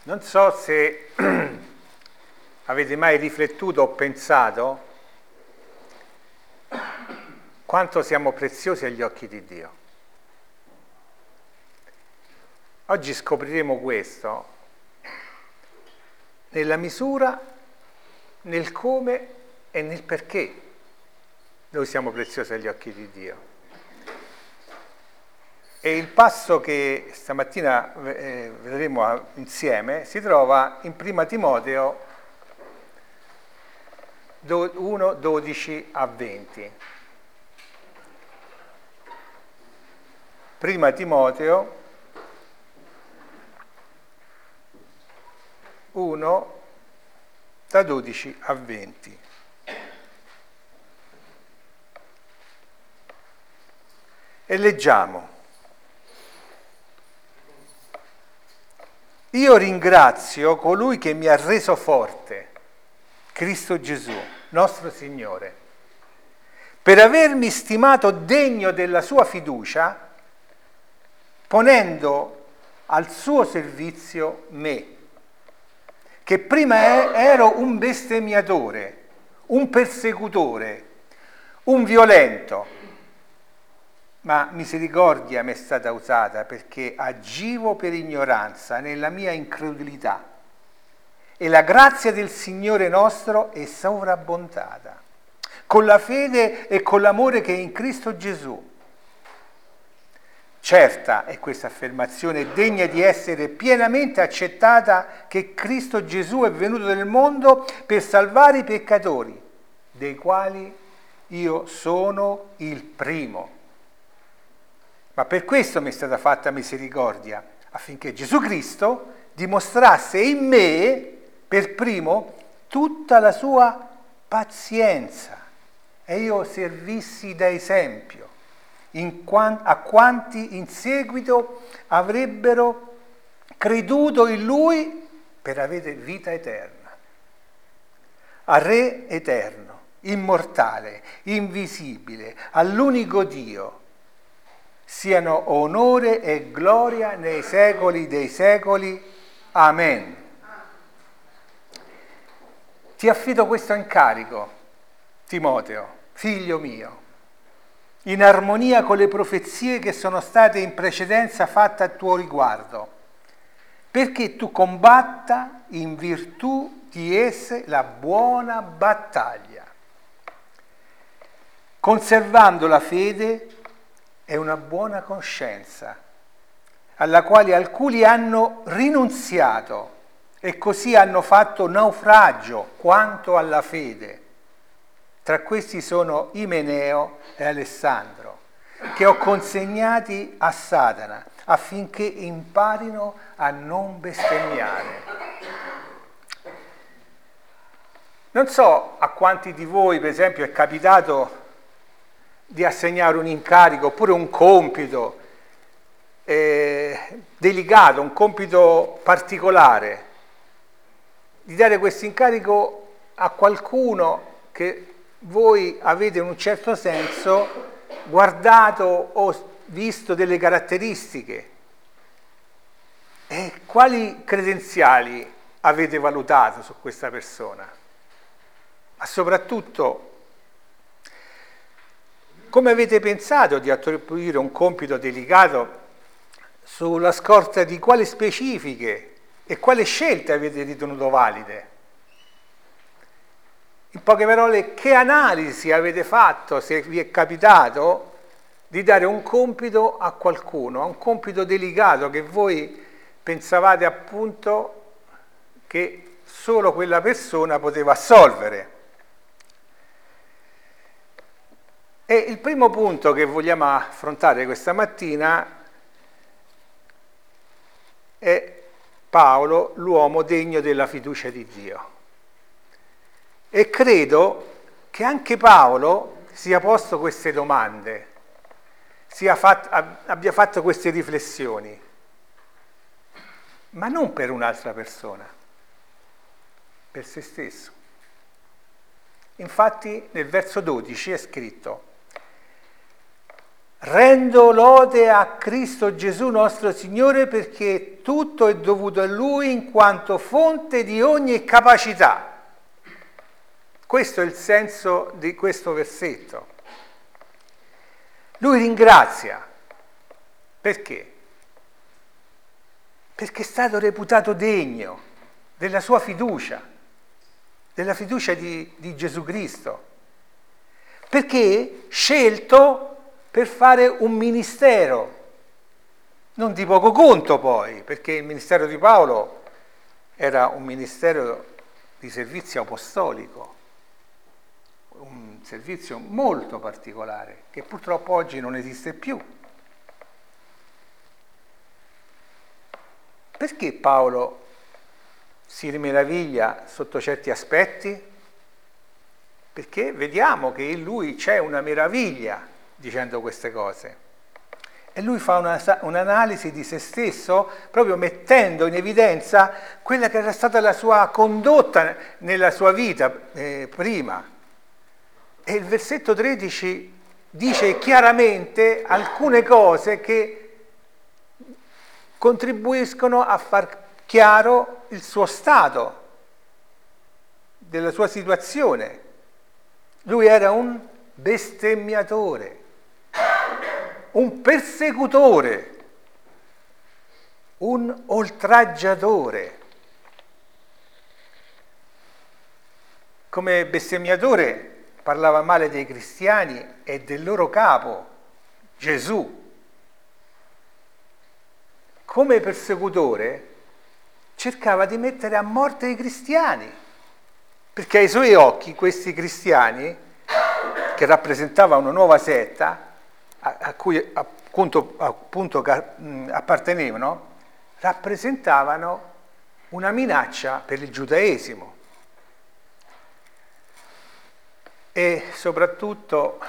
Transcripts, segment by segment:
Non so se avete mai riflettuto o pensato quanto siamo preziosi agli occhi di Dio. Oggi scopriremo questo nella misura, nel come e nel perché noi siamo preziosi agli occhi di Dio. E il passo che stamattina vedremo insieme si trova in 1 Timoteo 1, 12 a 20. 1 Timoteo 1, da 12 a 20. E leggiamo. Io ringrazio colui che mi ha reso forte, Cristo Gesù, nostro Signore, per avermi stimato degno della sua fiducia, ponendo al suo servizio me, che prima ero un bestemmiatore, un persecutore, un violento, ma misericordia mi è stata usata perché agivo per ignoranza nella mia incredulità e la grazia del Signore nostro è sovrabbondata con la fede e con l'amore che è in Cristo Gesù. Certa è questa affermazione degna di essere pienamente accettata che Cristo Gesù è venuto nel mondo per salvare i peccatori, dei quali io sono il primo. Ma per questo mi è stata fatta misericordia, affinché Gesù Cristo dimostrasse in me, per primo, tutta la sua pazienza e io servissi da esempio a quanti in seguito avrebbero creduto in Lui per avere vita eterna. Al Re eterno, immortale, invisibile, all'unico Dio, siano onore e gloria nei secoli dei secoli. Amen. Ti affido questo incarico, Timoteo, figlio mio, in armonia con le profezie che sono state in precedenza fatte a tuo riguardo, perché tu combatta in virtù di esse la buona battaglia, conservando la fede è una buona coscienza, alla quale alcuni hanno rinunziato e così hanno fatto naufragio quanto alla fede. Tra questi sono Imeneo e Alessandro, che ho consegnati a Satana affinché imparino a non bestemmiare. Non so a quanti di voi, per esempio, è capitato di assegnare un incarico oppure un compito delicato, un compito particolare, di dare questo incarico a qualcuno che voi avete in un certo senso guardato o visto delle caratteristiche. E quali credenziali avete valutato su questa persona? Ma soprattutto, come avete pensato di attribuire un compito delicato sulla scorta di quali specifiche e quali scelte avete ritenuto valide? In poche parole, che analisi avete fatto, se vi è capitato, di dare un compito a qualcuno, un compito delicato che voi pensavate appunto che solo quella persona poteva assolvere? E il primo punto che vogliamo affrontare questa mattina è Paolo, l'uomo degno della fiducia di Dio. E credo che anche Paolo sia posto queste domande, abbia fatto queste riflessioni, ma non per un'altra persona, per se stesso. Infatti nel verso 12 è scritto: Rendo lode a Cristo Gesù nostro Signore, perché tutto è dovuto a Lui in quanto fonte di ogni capacità. Questo è il senso di questo versetto. Lui ringrazia. Perché? Perché è stato reputato degno della sua fiducia, della fiducia di Gesù Cristo. Perché scelto per fare un ministero, non di poco conto poi, perché il ministero di Paolo era un ministero di servizio apostolico, un servizio molto particolare, che purtroppo oggi non esiste più. Perché Paolo si meraviglia sotto certi aspetti? Perché vediamo che in lui c'è una meraviglia dicendo queste cose. E lui fa un'analisi di se stesso, proprio mettendo in evidenza quella che era stata la sua condotta nella sua vita prima. E il versetto 13 dice chiaramente alcune cose che contribuiscono a far chiaro il suo stato, della sua situazione. Lui era un bestemmiatore, un persecutore, un oltraggiatore. Come bestemmiatore parlava male dei cristiani e del loro capo, Gesù. Come persecutore cercava di mettere a morte i cristiani, perché ai suoi occhi questi cristiani, che rappresentava una nuova setta a cui appunto appartenevano, rappresentavano una minaccia per il giudaesimo. E soprattutto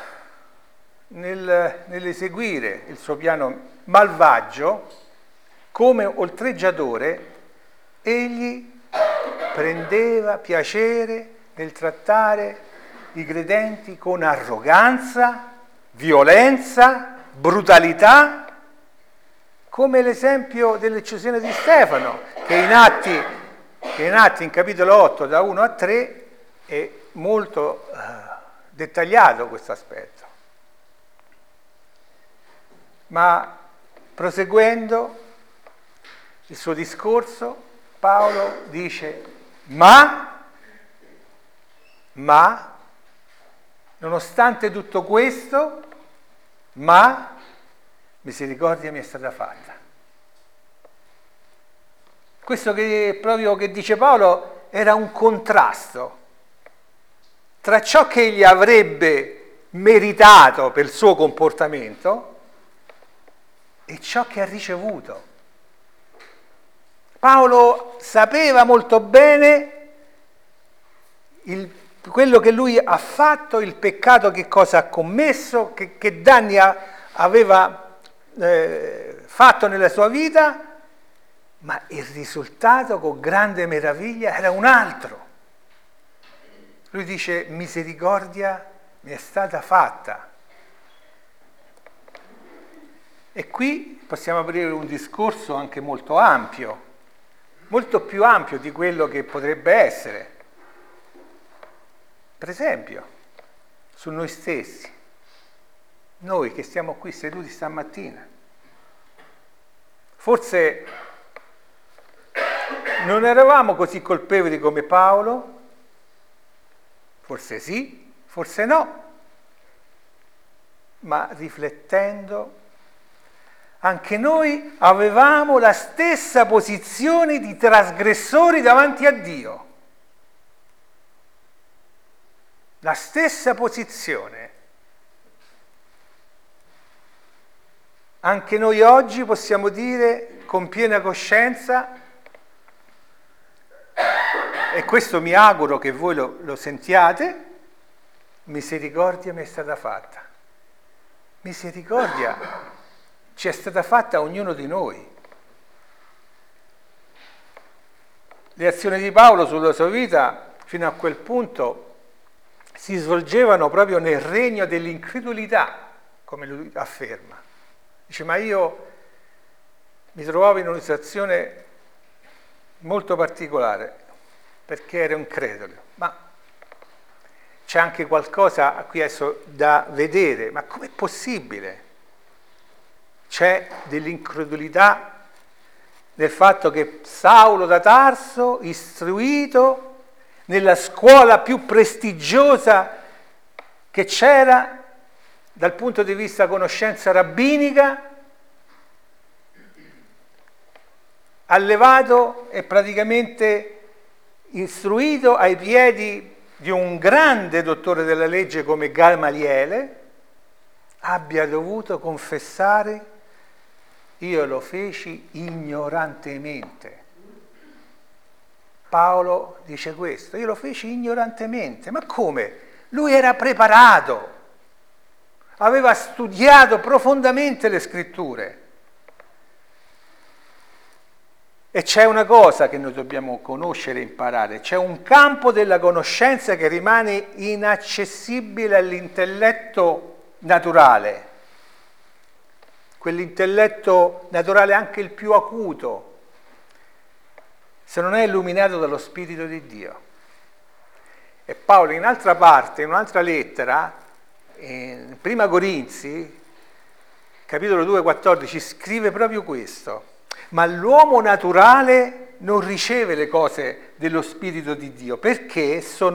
nell'eseguire il suo piano malvagio, come oltraggiatore, egli prendeva piacere nel trattare i credenti con arroganza, violenza, brutalità, come l'esempio dell'uccisione di Stefano, che in Atti in capitolo 8 da 1 a 3 è molto dettagliato questo aspetto. Ma proseguendo il suo discorso, Paolo dice, ma, nonostante tutto questo, misericordia mi è stata fatta. Questo che dice Paolo era un contrasto tra ciò che egli avrebbe meritato per il suo comportamento e ciò che ha ricevuto. Paolo sapeva molto bene quello che lui ha fatto, il peccato che cosa ha commesso, che danni aveva fatto nella sua vita, ma il risultato con grande meraviglia era un altro. Lui dice, misericordia mi è stata fatta. E qui possiamo aprire un discorso anche molto ampio, molto più ampio di quello che potrebbe essere. Per esempio, su noi stessi, noi che stiamo qui seduti stamattina. Forse non eravamo così colpevoli come Paolo, forse sì, forse no, ma riflettendo, anche noi avevamo la stessa posizione di trasgressori davanti a Dio. La stessa posizione. Anche noi oggi possiamo dire con piena coscienza, e questo mi auguro che voi lo sentiate, misericordia mi è stata fatta. Misericordia ci è stata fatta a ognuno di noi. Le azioni di Paolo sulla sua vita, fino a quel punto, si svolgevano proprio nel regno dell'incredulità. come lui afferma. Dice, ma io mi trovavo in una situazione molto particolare, perché ero incredulo. Ma c'è anche qualcosa qui adesso da vedere, ma com'è possibile? C'è dell'incredulità nel fatto che Saulo da Tarso, istruito nella scuola più prestigiosa che c'era dal punto di vista conoscenza rabbinica, allevato e praticamente istruito ai piedi di un grande dottore della legge come Gamaliele, abbia dovuto confessare: io lo feci ignorantemente. Paolo dice questo, io lo feci ignorantemente. Ma come? Lui era preparato, aveva studiato profondamente le scritture. E c'è una cosa che noi dobbiamo conoscere e imparare, c'è un campo della conoscenza che rimane inaccessibile all'intelletto naturale, quell'intelletto naturale anche il più acuto, se non è illuminato dallo Spirito di Dio. E Paolo in un'altra parte, in un'altra lettera, in Prima Corinzi, capitolo 2,14, scrive proprio questo: ma l'uomo naturale non riceve le cose dello Spirito di Dio, perché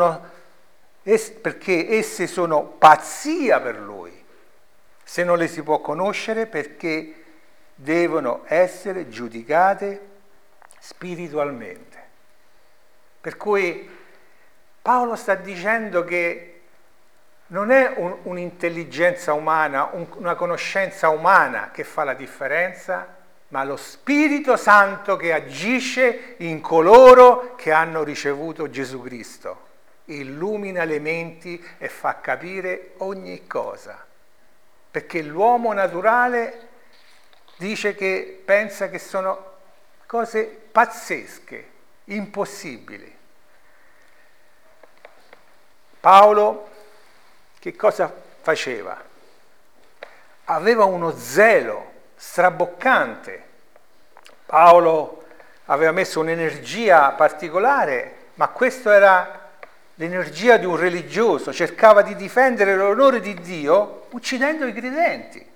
esse sono pazzia per lui, se non le si può conoscere, perché devono essere giudicate spiritualmente. Per cui Paolo sta dicendo che non è un'intelligenza umana, una conoscenza umana che fa la differenza, ma lo Spirito Santo che agisce in coloro che hanno ricevuto Gesù Cristo. Illumina le menti e fa capire ogni cosa. Perché l'uomo naturale dice che pensa che sono cose pazzesche, impossibili. Paolo che cosa faceva? Aveva uno zelo straboccante. Paolo aveva messo un'energia particolare, ma questa era l'energia di un religioso, cercava di difendere l'onore di Dio uccidendo i credenti.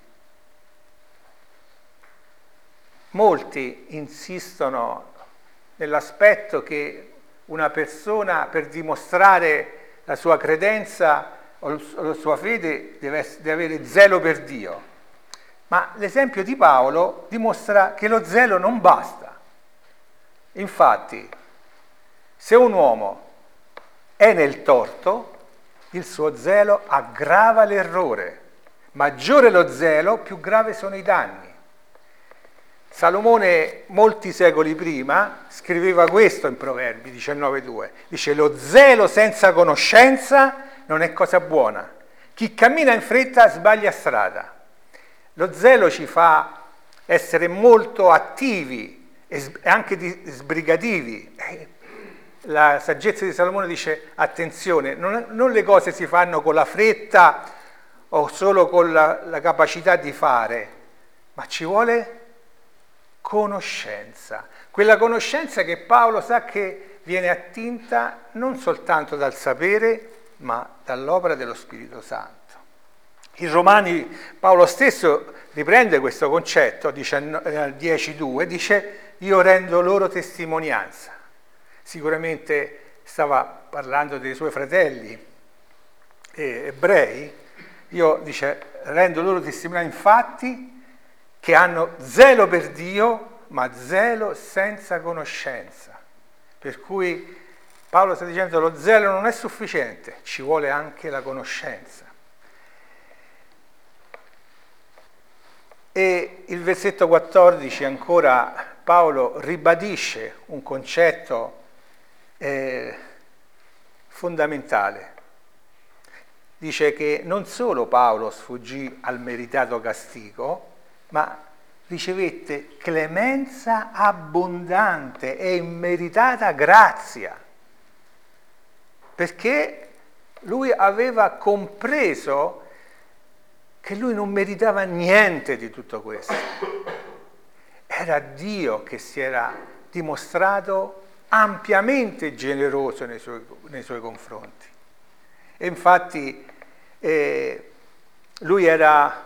Molti insistono nell'aspetto che una persona, per dimostrare la sua credenza o la sua fede, deve avere zelo per Dio. Ma l'esempio di Paolo dimostra che lo zelo non basta. Infatti, se un uomo è nel torto, il suo zelo aggrava l'errore. Maggiore lo zelo, più grave sono i danni. Salomone, molti secoli prima, scriveva questo in Proverbi 19,2. Dice: lo zelo senza conoscenza non è cosa buona. Chi cammina in fretta sbaglia strada. Lo zelo ci fa essere molto attivi e anche sbrigativi. La saggezza di Salomone dice: attenzione, non le cose si fanno con la fretta o solo con la capacità di fare, ma ci vuole conoscenza. Quella conoscenza che Paolo sa che viene attinta non soltanto dal sapere, ma dall'opera dello Spirito Santo. In Romani Paolo stesso riprende questo concetto, dice al 10,2, dice: io rendo loro testimonianza. Sicuramente stava parlando dei suoi fratelli ebrei. Io, dice, rendo loro testimonianza, infatti, che hanno zelo per Dio, ma zelo senza conoscenza. Per cui Paolo sta dicendo: lo zelo non è sufficiente, ci vuole anche la conoscenza. E il versetto 14 ancora Paolo ribadisce un concetto fondamentale. Dice che non solo Paolo sfuggì al meritato castigo, ma ricevette clemenza abbondante e immeritata grazia, perché lui aveva compreso che lui non meritava niente di tutto questo. Era Dio che si era dimostrato ampiamente generoso nei suoi confronti. E infatti lui era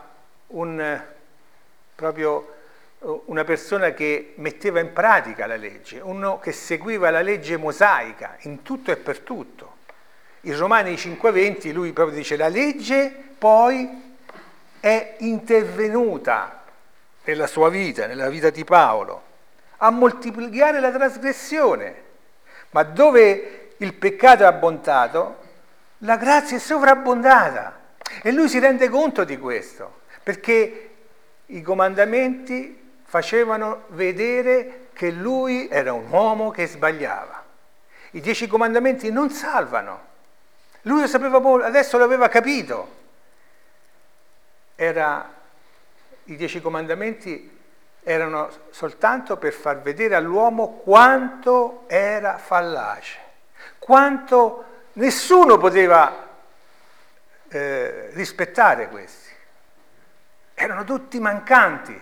proprio una persona che metteva in pratica la legge, uno che seguiva la legge mosaica in tutto e per tutto. In Romani 5,20 lui proprio dice: la legge poi è intervenuta nella sua vita, nella vita di Paolo, a moltiplicare la trasgressione. Ma dove il peccato è abbondato, la grazia è sovrabbondata. E lui si rende conto di questo, perché i comandamenti facevano vedere che lui era un uomo che sbagliava. I 10 comandamenti non salvano. Lui lo sapeva, adesso lo aveva capito. I 10 comandamenti erano soltanto per far vedere all'uomo quanto era fallace, quanto nessuno poteva rispettare questi. Erano tutti mancanti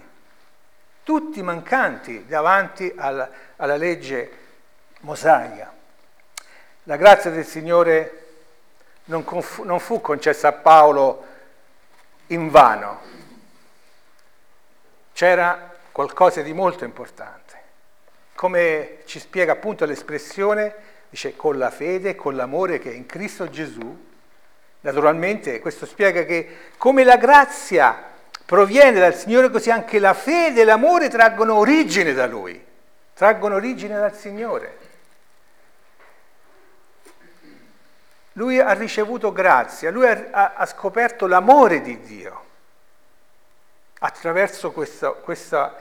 davanti alla legge mosaica. La grazia del Signore non fu concessa a Paolo in vano. C'era qualcosa di molto importante. Come ci spiega appunto l'espressione, dice con la fede e con l'amore che è in Cristo Gesù. Naturalmente questo spiega che come la grazia proviene dal Signore, così anche la fede e l'amore traggono origine da Lui, traggono origine dal Signore. Lui ha ricevuto grazia, lui ha scoperto l'amore di Dio attraverso questa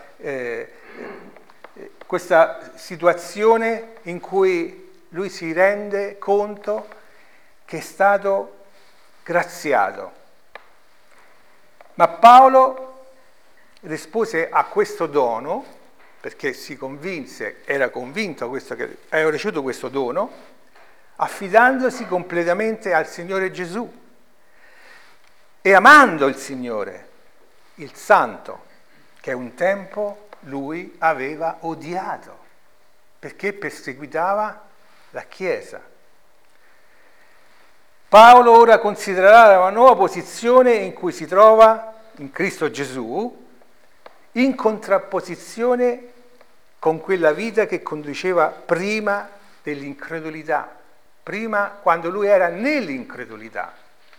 situazione in cui lui si rende conto che è stato graziato. Ma Paolo rispose a questo dono, perché era convinto che aveva ricevuto questo dono, affidandosi completamente al Signore Gesù e amando il Signore, il Santo, che un tempo lui aveva odiato, perché perseguitava la Chiesa. Paolo ora considererà la nuova posizione in cui si trova in Cristo Gesù, in contrapposizione con quella vita che conduceva prima dell'incredulità, prima quando lui era nell'incredulità.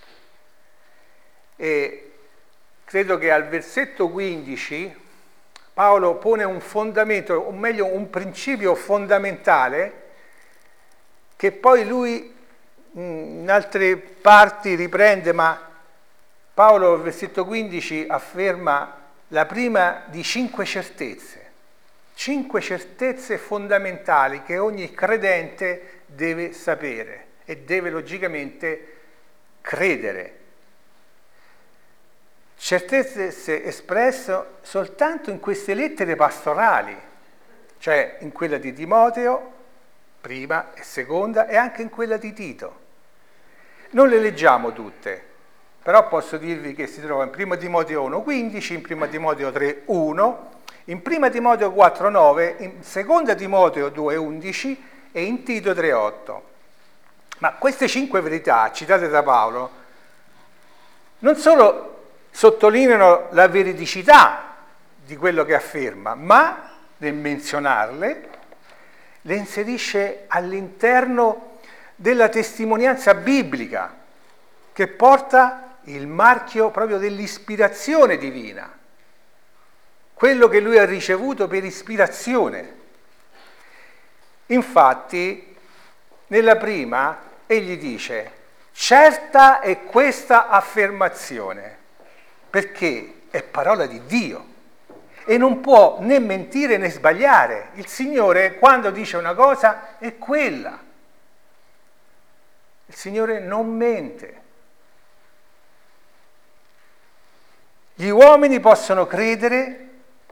E credo che al versetto 15 Paolo pone un fondamento, o meglio un principio fondamentale, che poi lui in altre parti riprende, ma Paolo al versetto 15 afferma la prima di 5 certezze fondamentali che ogni credente deve sapere e deve logicamente credere. Certezze espresse soltanto in queste lettere pastorali, cioè in quella di Timoteo, prima e seconda, e anche in quella di Tito. Non le leggiamo tutte, però posso dirvi che si trova in 1 Timoteo 1,15, in 1 Timoteo 3,1, in 1 Timoteo 4,9, in 2 Timoteo 2,11 e in Tito 3,8. Ma queste 5 verità citate da Paolo non solo sottolineano la veridicità di quello che afferma, ma nel menzionarle le inserisce all'interno della testimonianza biblica che porta il marchio proprio dell'ispirazione divina, quello che lui ha ricevuto per ispirazione. Infatti, nella prima egli dice: certa è questa affermazione, perché è parola di Dio e non può né mentire né sbagliare. Il Signore, quando dice una cosa, è quella. Il Signore non mente. Gli uomini possono credere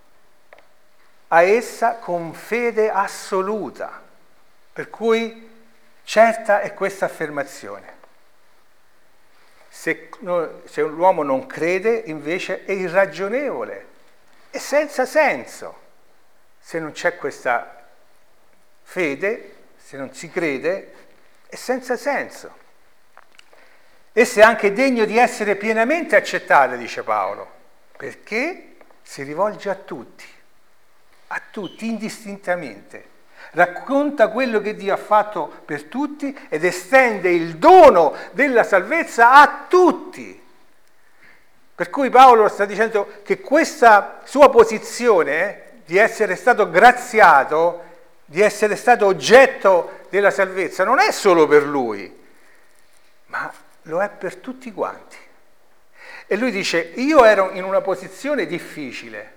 a essa con fede assoluta, per cui certa è questa affermazione. Se l'uomo non crede, invece, è irragionevole, è senza senso. Se non c'è questa fede, se non si crede, è senza senso. Essa è anche degno di essere pienamente accettata, dice Paolo, perché si rivolge a tutti, indistintamente. Racconta quello che Dio ha fatto per tutti ed estende il dono della salvezza a tutti. Per cui Paolo sta dicendo che questa sua posizione di essere stato graziato, di essere stato oggetto della salvezza, non è solo per lui, ma lo è per tutti quanti. E lui dice, io ero in una posizione difficile,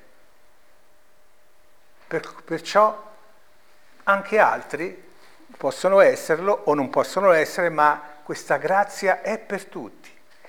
perciò anche altri possono esserlo o non possono essere, ma questa grazia è per tutti.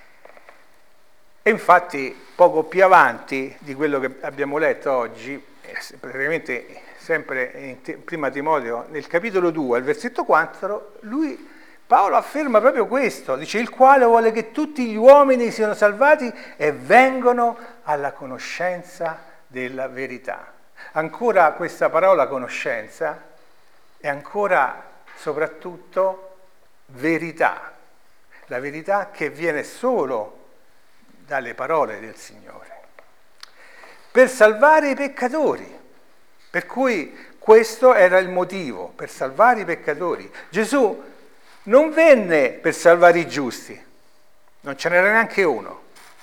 E infatti poco più avanti di quello che abbiamo letto oggi, praticamente sempre in Prima Timoteo, nel capitolo 2, al versetto 4, Paolo afferma proprio questo, dice il quale vuole che tutti gli uomini siano salvati e vengano alla conoscenza della verità. Ancora questa parola conoscenza è ancora soprattutto verità, la verità che viene solo dalle parole del Signore, per salvare i peccatori. Per cui questo era il motivo, per salvare i peccatori. Gesù non venne per salvare i giusti, non ce n'era neanche uno.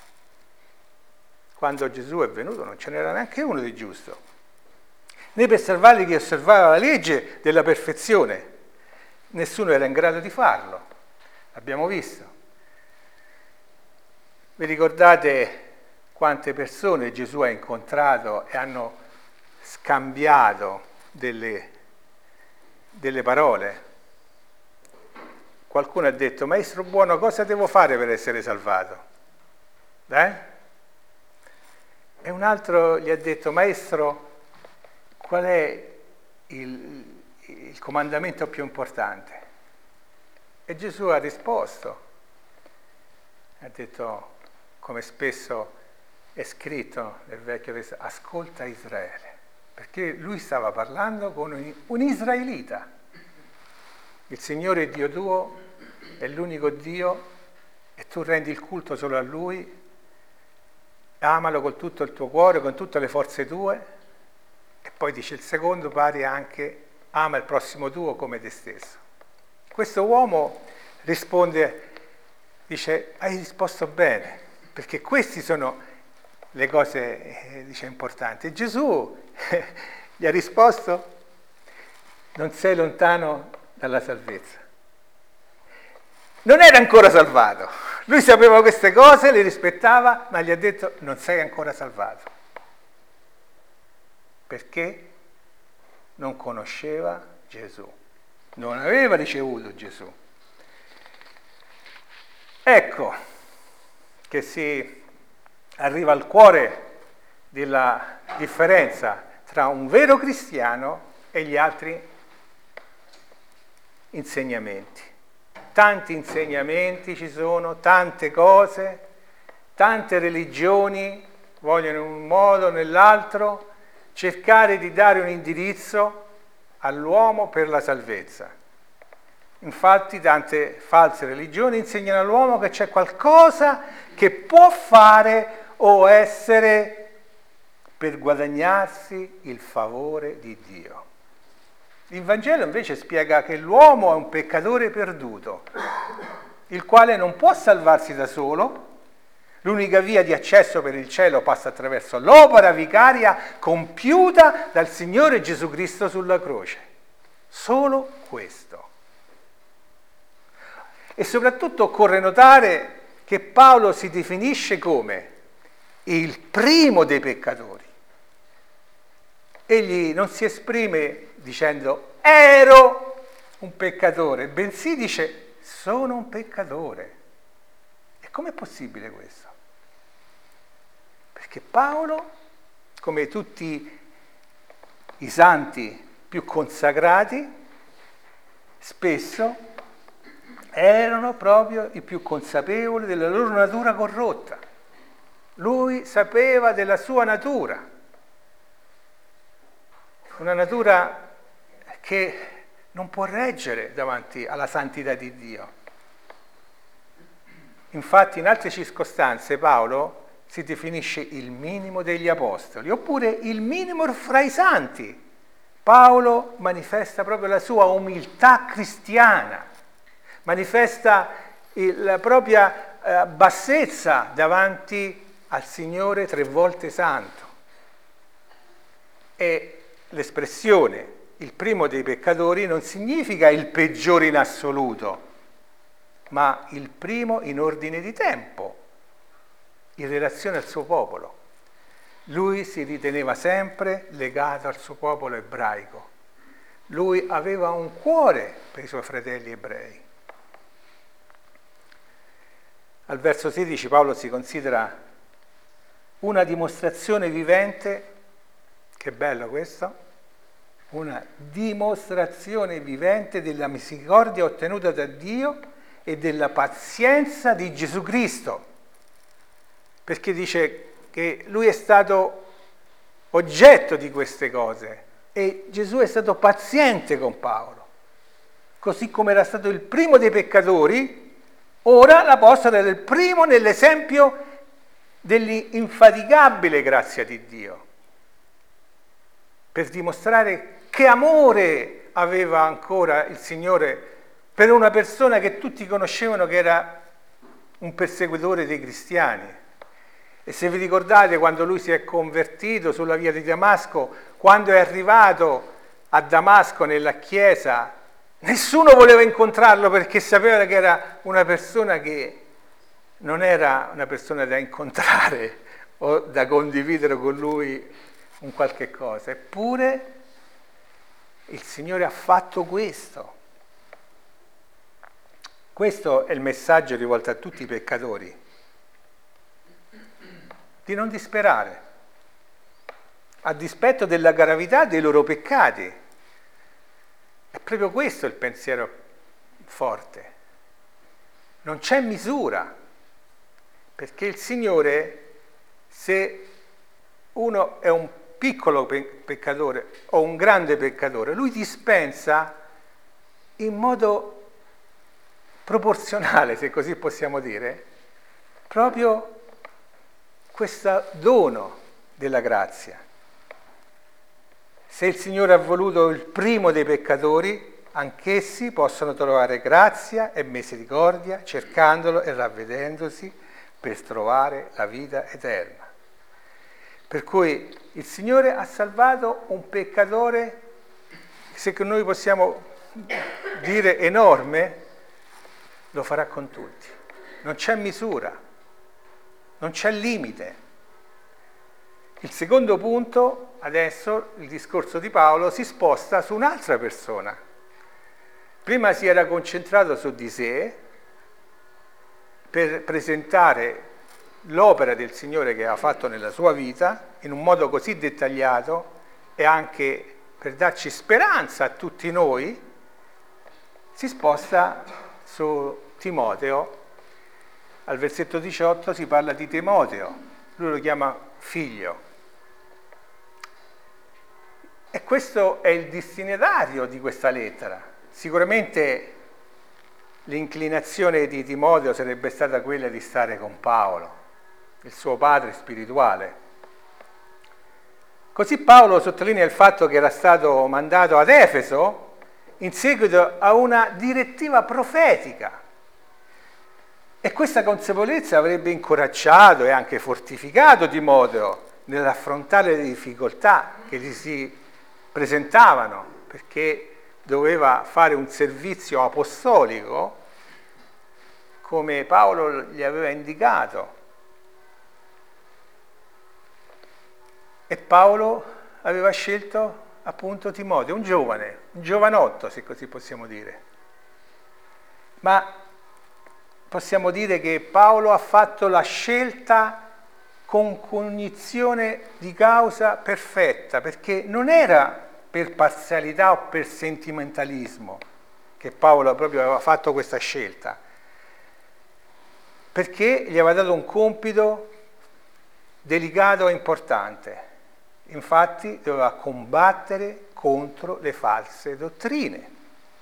Quando Gesù è venuto non ce n'era neanche uno di giusto, né per salvare chi osservava la legge della perfezione. Nessuno era in grado di farlo, l'abbiamo visto. Vi ricordate quante persone Gesù ha incontrato e hanno scambiato delle parole? Qualcuno ha detto, maestro buono, cosa devo fare per essere salvato? E un altro gli ha detto, maestro, qual è il comandamento più importante? E Gesù ha risposto, ha detto, come spesso è scritto nel Vecchio Testamento, ascolta Israele, perché lui stava parlando con un israelita. Il Signore Dio tuo è l'unico Dio e tu rendi il culto solo a Lui, amalo con tutto il tuo cuore, con tutte le forze tue, e poi dice il secondo pari anche, ama il prossimo tuo come te stesso. Questo uomo risponde, dice, hai risposto bene, perché queste sono le cose importanti. E Gesù gli ha risposto, non sei lontano dalla salvezza. Non era ancora salvato. Lui sapeva queste cose, le rispettava, ma gli ha detto non sei ancora salvato. Perché non conosceva Gesù. Non aveva ricevuto Gesù. Ecco che si arriva al cuore della differenza tra un vero cristiano e gli altri insegnamenti. Tanti insegnamenti ci sono, tante cose, tante religioni vogliono in un modo o nell'altro cercare di dare un indirizzo all'uomo per la salvezza. Infatti tante false religioni insegnano all'uomo che c'è qualcosa che può fare o essere per guadagnarsi il favore di Dio. Il Vangelo invece spiega che l'uomo è un peccatore perduto, il quale non può salvarsi da solo. L'unica via di accesso per il cielo passa attraverso l'opera vicaria compiuta dal Signore Gesù Cristo sulla croce. Solo questo. E soprattutto occorre notare che Paolo si definisce come il primo dei peccatori. Egli non si esprime dicendo ero un peccatore, bensì dice sono un peccatore. E com'è possibile questo? Perché Paolo, come tutti i santi più consacrati, spesso erano proprio i più consapevoli della loro natura corrotta. Lui sapeva della sua natura, una natura che non può reggere davanti alla santità di Dio. Infatti in altre circostanze Paolo si definisce il minimo degli apostoli, oppure il minimo fra i santi. Paolo manifesta proprio la sua umiltà cristiana, manifesta la propria bassezza davanti al Signore 3 volte santo. E l'espressione il primo dei peccatori non significa il peggiore in assoluto, ma il primo in ordine di tempo, in relazione al suo popolo. Lui si riteneva sempre legato al suo popolo ebraico. Lui aveva un cuore per i suoi fratelli ebrei. Al verso 16 Paolo si considera una dimostrazione vivente, che bello questo, una dimostrazione vivente della misericordia ottenuta da Dio e della pazienza di Gesù Cristo, perché dice che lui è stato oggetto di queste cose e Gesù è stato paziente con Paolo, così come era stato il primo dei peccatori, ora l'apostolo era il primo nell'esempio dell'infaticabile grazia di Dio, per dimostrare che amore aveva ancora il Signore per una persona che tutti conoscevano che era un perseguitore dei cristiani. E se vi ricordate, quando lui si è convertito sulla via di Damasco, quando è arrivato a Damasco nella chiesa, nessuno voleva incontrarlo perché sapeva che era una persona che non era una persona da incontrare o da condividere con lui un qualche cosa. Eppure il Signore ha fatto questo. Questo è il messaggio rivolto a tutti i peccatori, di non disperare, a dispetto della gravità dei loro peccati. È proprio questo il pensiero forte. Non c'è misura, perché il Signore, se uno è un piccolo peccatore o un grande peccatore, lui dispensa in modo proporzionale, se così possiamo dire, proprio questo dono della grazia. Se il Signore ha voluto il primo dei peccatori, anch'essi possono trovare grazia e misericordia cercandolo e ravvedendosi per trovare la vita eterna. Per cui il Signore ha salvato un peccatore, se noi possiamo dire enorme, lo farà con tutti. Non c'è misura, non c'è limite. Il secondo punto, adesso il discorso di Paolo si sposta su un'altra persona. Prima si era concentrato su di sé per presentare l'opera del Signore che ha fatto nella sua vita in un modo così dettagliato e anche per darci speranza a tutti noi, si sposta su Timoteo. Al versetto 18 si parla di Timoteo, lui lo chiama figlio. E questo è il destinatario di questa lettera. Sicuramente l'inclinazione di Timoteo sarebbe stata quella di stare con Paolo, il suo padre spirituale. Così Paolo sottolinea il fatto che era stato mandato ad Efeso in seguito a una direttiva profetica. E questa consapevolezza avrebbe incoraggiato e anche fortificato Timoteo nell'affrontare le difficoltà che gli si presentavano, perché doveva fare un servizio apostolico come Paolo gli aveva indicato. E Paolo aveva scelto appunto Timoteo, un giovane, un giovanotto, se così possiamo dire. Ma possiamo dire che Paolo ha fatto la scelta con cognizione di causa perfetta, perché non era per parzialità o per sentimentalismo, che Paolo proprio aveva fatto questa scelta, perché gli aveva dato un compito delicato e importante. Infatti doveva combattere contro le false dottrine.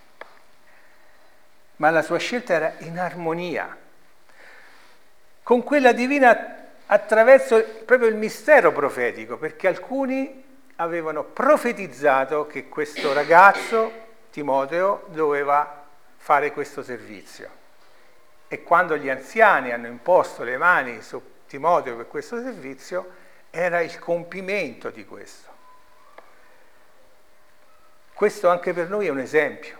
Ma la sua scelta era in armonia con quella divina attraverso proprio il mistero profetico, perché alcuni avevano profetizzato che questo ragazzo, Timoteo, doveva fare questo servizio. E quando gli anziani hanno imposto le mani su Timoteo per questo servizio, era il compimento di questo. Questo anche per noi è un esempio.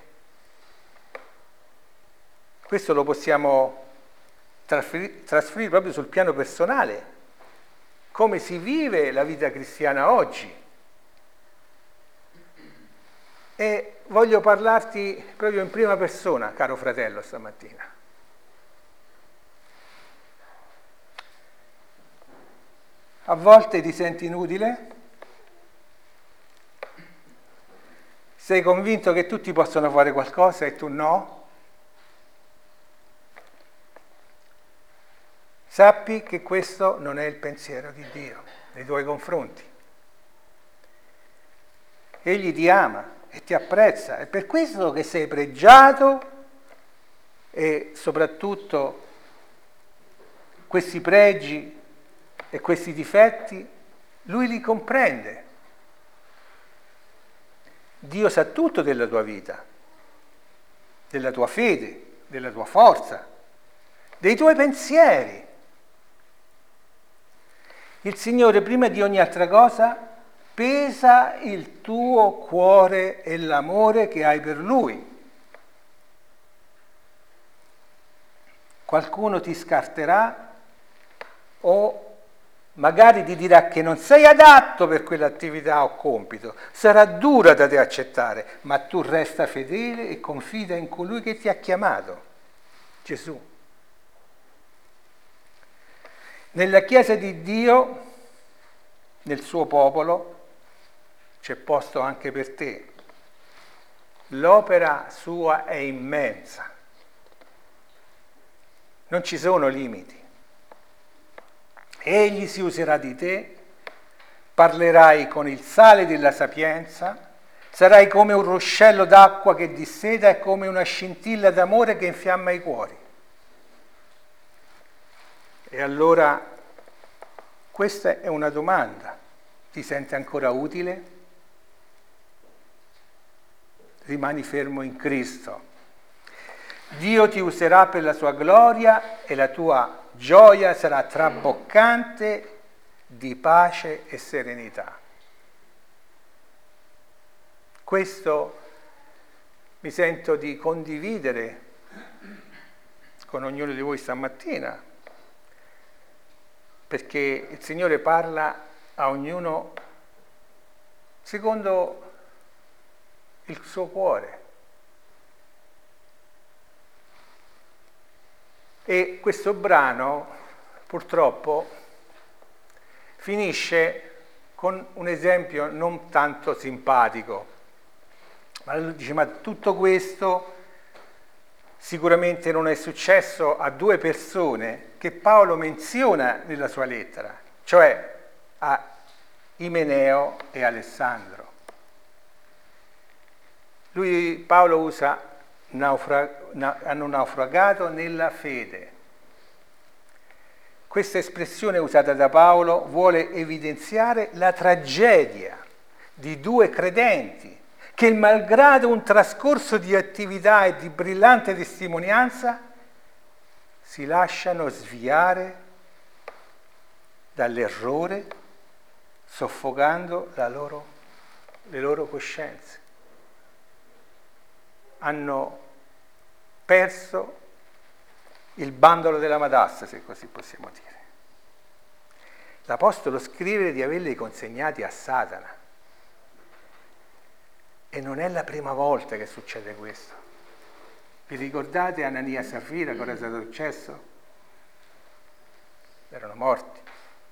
Questo lo possiamo trasferire proprio sul piano personale, come si vive la vita cristiana oggi. E voglio parlarti proprio in prima persona, caro fratello, stamattina. A volte ti senti inutile? Sei convinto che tutti possono fare qualcosa e tu no? Sappi che questo non è il pensiero di Dio nei tuoi confronti. Egli ti ama e ti apprezza, è per questo che sei pregiato e soprattutto questi pregi e questi difetti lui li comprende. Dio sa tutto della tua vita, della tua fede, della tua forza, dei tuoi pensieri. Il Signore, prima di ogni altra cosa, pesa il tuo cuore e l'amore che hai per Lui. Qualcuno ti scarterà o magari ti dirà che non sei adatto per quell'attività o compito. Sarà dura da te accettare, ma tu resta fedele e confida in colui che ti ha chiamato, Gesù. Nella Chiesa di Dio, nel suo popolo, c'è posto anche per te. L'opera sua è immensa. Non ci sono limiti. Egli si userà di te, parlerai con il sale della sapienza, sarai come un ruscello d'acqua che disseta e come una scintilla d'amore che infiamma i cuori. E allora, questa è una domanda. Ti senti ancora utile? Rimani fermo in Cristo. Dio ti userà per la sua gloria e la tua gioia sarà traboccante di pace e serenità. Questo mi sento di condividere con ognuno di voi stamattina, perché il Signore parla a ognuno secondo il suo cuore. E questo brano purtroppo finisce con un esempio non tanto simpatico, ma lui dice: ma tutto questo sicuramente non è successo a due persone che Paolo menziona nella sua lettera, cioè a Imeneo e Alessandro. Paolo usa hanno naufragato nella fede. Questa espressione usata da Paolo vuole evidenziare la tragedia di due credenti che, malgrado un trascorso di attività e di brillante testimonianza, si lasciano sviare dall'errore, soffocando le loro coscienze. Hanno perso il bandolo della matassa, se così possiamo dire. L'Apostolo scrive di averli consegnati a Satana. E non è la prima volta che succede questo. Vi ricordate Anania e Safira, cosa è stato successo? Erano morti.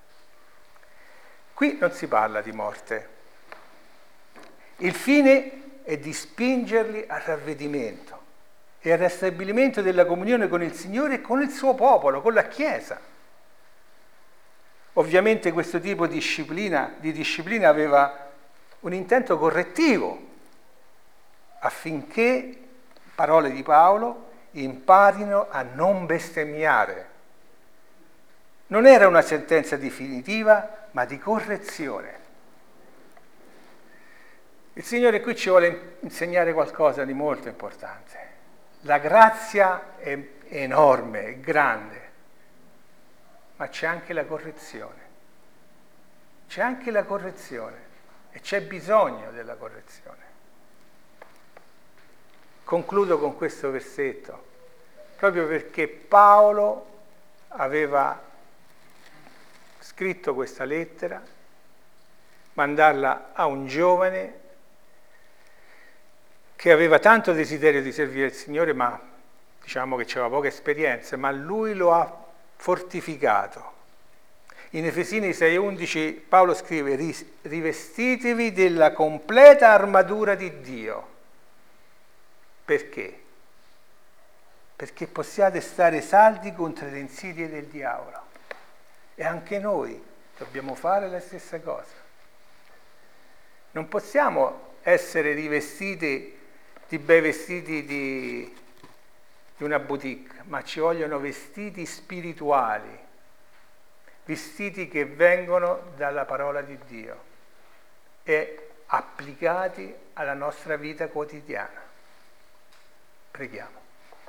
Qui non si parla di morte. Il fine è di spingerli al ravvedimento, e al ristabilimento della comunione con il Signore e con il suo popolo, con la Chiesa. Ovviamente questo tipo di disciplina aveva un intento correttivo, affinché, parole di Paolo, imparino a non bestemmiare. Non era una sentenza definitiva, ma di correzione. Il Signore qui ci vuole insegnare qualcosa di molto importante. La grazia è enorme, è grande, ma c'è anche la correzione. C'è anche la correzione e c'è bisogno della correzione. Concludo con questo versetto, proprio perché Paolo aveva scritto questa lettera, mandarla a un giovane che aveva tanto desiderio di servire il Signore, ma diciamo che aveva poca esperienza, ma lui lo ha fortificato. In Efesini 6,11 Paolo scrive: rivestitevi della completa armatura di Dio. Perché? Perché possiate stare saldi contro le insidie del diavolo. E anche noi dobbiamo fare la stessa cosa. Non possiamo essere rivestiti di bei vestiti di una boutique, ma ci vogliono vestiti spirituali, vestiti che vengono dalla parola di Dio e applicati alla nostra vita quotidiana. Preghiamo.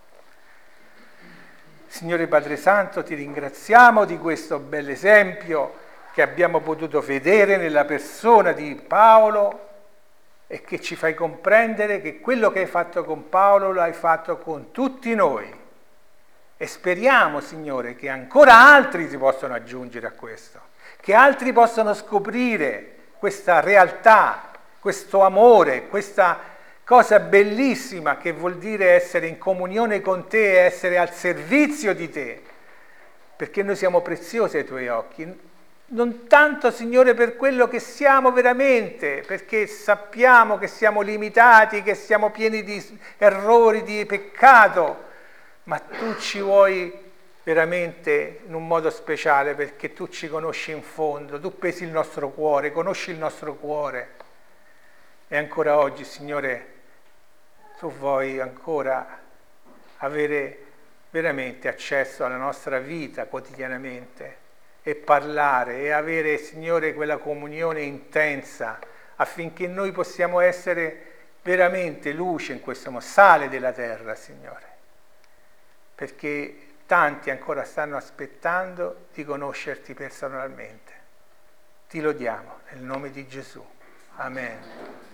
Signore Padre Santo, ti ringraziamo di questo bell'esempio che abbiamo potuto vedere nella persona di Paolo e che ci fai comprendere che quello che hai fatto con Paolo lo hai fatto con tutti noi. E speriamo, Signore, che ancora altri si possano aggiungere a questo, che altri possano scoprire questa realtà, questo amore, questa cosa bellissima che vuol dire essere in comunione con te e essere al servizio di te, perché noi siamo preziosi ai tuoi occhi. Non tanto, Signore, per quello che siamo veramente, perché sappiamo che siamo limitati, che siamo pieni di errori, di peccato, ma tu ci vuoi veramente in un modo speciale perché tu ci conosci in fondo, tu pesi il nostro cuore, conosci il nostro cuore. E ancora oggi, Signore, tu vuoi ancora avere veramente accesso alla nostra vita quotidianamente e parlare e avere, Signore, quella comunione intensa affinché noi possiamo essere veramente luce in questo mondo, sale della terra, Signore, perché tanti ancora stanno aspettando di conoscerti personalmente. Ti lodiamo nel nome di Gesù. Amen.